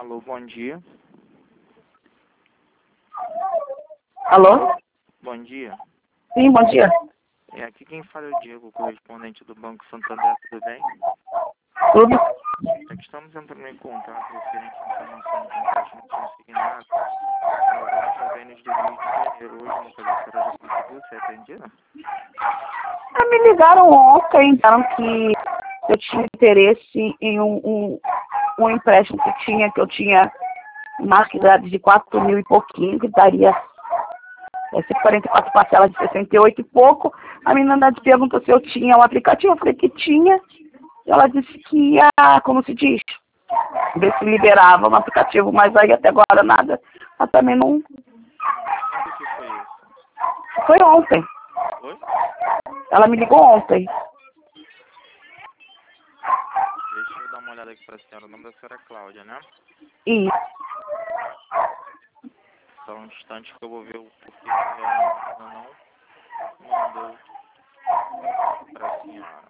Alô, bom dia. Alô? Bom dia. Sim, bom dia. É aqui quem fala é o Diego, correspondente do Banco Santander, tudo bem? Tudo? É que estamos entrando em contato referente à informação de empréstimo consignado para alguns convênios do Rio de Janeiro. Hoje, no caso, a senhora já conseguiu ser atendida? Me ligaram ontem, disseram que eu tinha interesse em um empréstimo que eu tinha uma idade de 4 mil e pouquinho, que daria 44 parcelas de 68 e pouco. A menina perguntou se eu tinha um aplicativo, eu falei que tinha. E ela disse que ia, como se diz, ver se liberava um aplicativo, mas aí até agora nada. Ela também não. Quando que foi isso? Foi ontem. Oi? Ela me ligou ontem. Deixa eu dar uma olhada aqui para a senhora. O nome da senhora é Cláudia, né? E Só um instante que eu vou ver o porquê que ela ainda não mandou para a senhora.